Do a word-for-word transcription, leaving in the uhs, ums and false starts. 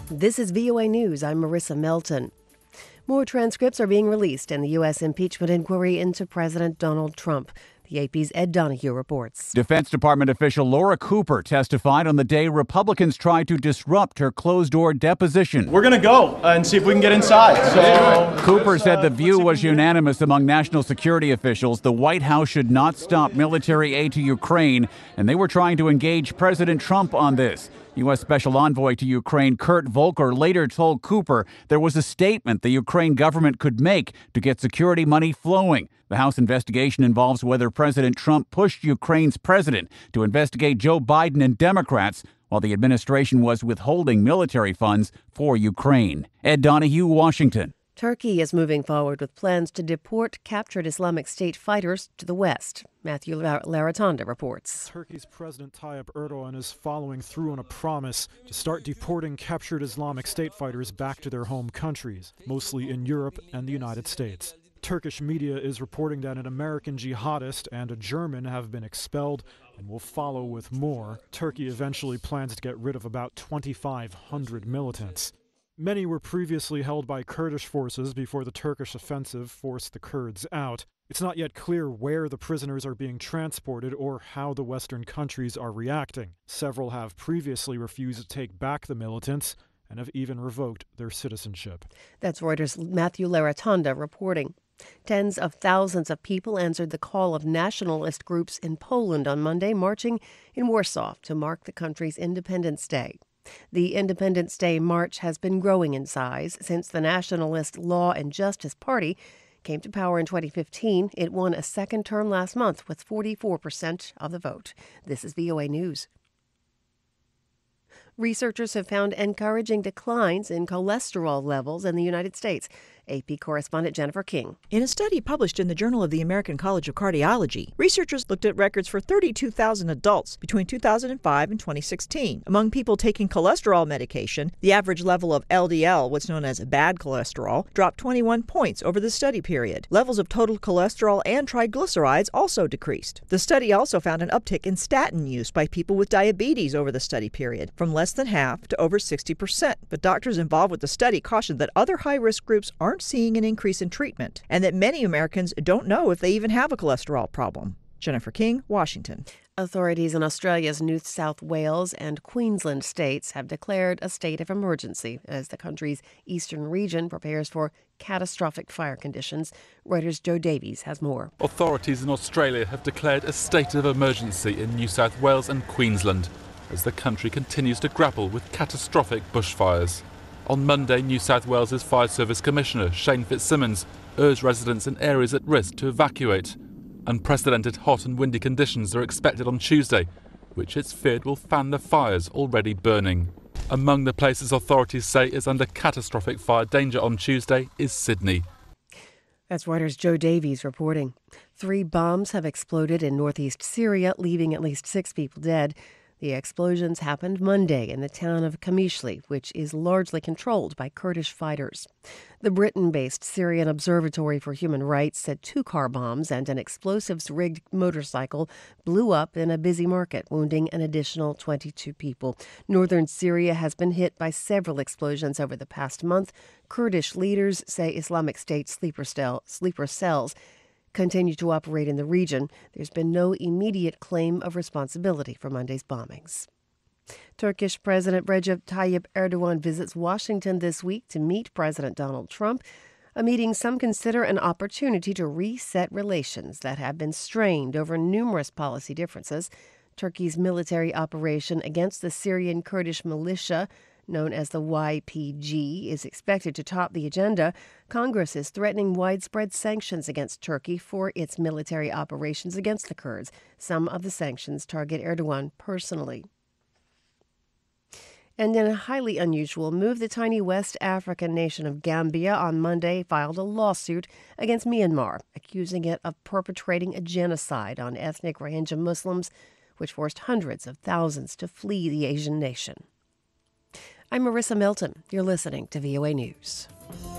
This is V O A News. I'm Marissa Melton. More transcripts are being released in the U S impeachment inquiry into President Donald Trump. The A P's Ed Donahue reports. Defense Department official Laura Cooper testified on the day Republicans tried to disrupt her closed-door deposition. We're going to go and see if we can get inside. So Cooper said the view was unanimous among national security officials. The White House should not stop military aid to Ukraine, and they were trying to engage President Trump on this. U S. Special Envoy to Ukraine Kurt Volker later told Cooper there was a statement the Ukraine government could make to get security money flowing. The House investigation involves whether President Trump pushed Ukraine's president to investigate Joe Biden and Democrats while the administration was withholding military funds for Ukraine. Ed Donahue, Washington. Turkey is moving forward with plans to deport captured Islamic State fighters to the West. Matthew Laratonda reports. Turkey's President Tayyip Erdogan is following through on a promise to start deporting captured Islamic State fighters back to their home countries, mostly in Europe and the United States. Turkish media is reporting that an American jihadist and a German have been expelled and will follow with more. Turkey eventually plans to get rid of about twenty-five hundred militants. Many were previously held by Kurdish forces before the Turkish offensive forced the Kurds out. It's not yet clear where the prisoners are being transported or how the Western countries are reacting. Several have previously refused to take back the militants and have even revoked their citizenship. That's Reuters' Matthew Laratonda reporting. Tens of thousands of people answered the call of nationalist groups in Poland on Monday, marching in Warsaw to mark the country's Independence Day. The Independence Day march has been growing in size since the nationalist Law and Justice Party came to power in twenty fifteen. It won a second term last month with forty-four percent of the vote. This is V O A News. Researchers have found encouraging declines in cholesterol levels in the United States. A P correspondent Jennifer King. In a study published in the Journal of the American College of Cardiology, researchers looked at records for thirty-two thousand adults between two thousand five and twenty sixteen. Among people taking cholesterol medication, the average level of L D L, what's known as bad cholesterol, dropped twenty-one points over the study period. Levels of total cholesterol and triglycerides also decreased. The study also found an uptick in statin use by people with diabetes over the study period, from less than half to over sixty percent. But doctors involved with the study cautioned that other high-risk groups aren't seeing an increase in treatment, and that many Americans don't know if they even have a cholesterol problem. Jennifer King, Washington. Authorities in Australia's New South Wales and Queensland states have declared a state of emergency as the country's eastern region prepares for catastrophic fire conditions. Reuters' Joe Davies has more. Authorities in Australia have declared a state of emergency in New South Wales and Queensland as the country continues to grapple with catastrophic bushfires. On Monday, New South Wales' Fire Service Commissioner Shane Fitzsimmons urged residents in areas at risk to evacuate. Unprecedented hot and windy conditions are expected on Tuesday, which it's feared will fan the fires already burning. Among the places authorities say is under catastrophic fire danger on Tuesday is Sydney. That's Reuters' Joe Davies reporting. Three bombs have exploded in northeast Syria, leaving at least six people dead. The explosions happened Monday in the town of Qamishli, which is largely controlled by Kurdish fighters. The Britain-based Syrian Observatory for Human Rights said two car bombs and an explosives-rigged motorcycle blew up in a busy market, wounding an additional twenty-two people. Northern Syria has been hit by several explosions over the past month. Kurdish leaders say Islamic State sleeper, cell, sleeper cells continue to operate in the region. There's been no immediate claim of responsibility for Monday's bombings. Turkish President Recep Tayyip Erdogan visits Washington this week to meet President Donald Trump, a meeting some consider an opportunity to reset relations that have been strained over numerous policy differences. Turkey's military operation against the Syrian Kurdish militia, known as the Y P G, is expected to top the agenda. Congress is threatening widespread sanctions against Turkey for its military operations against the Kurds. Some of the sanctions target Erdogan personally. And in a highly unusual move, the tiny West African nation of Gambia on Monday filed a lawsuit against Myanmar, accusing it of perpetrating a genocide on ethnic Rohingya Muslims, which forced hundreds of thousands to flee the Asian nation. I'm Marissa Melton. You're listening to V O A News.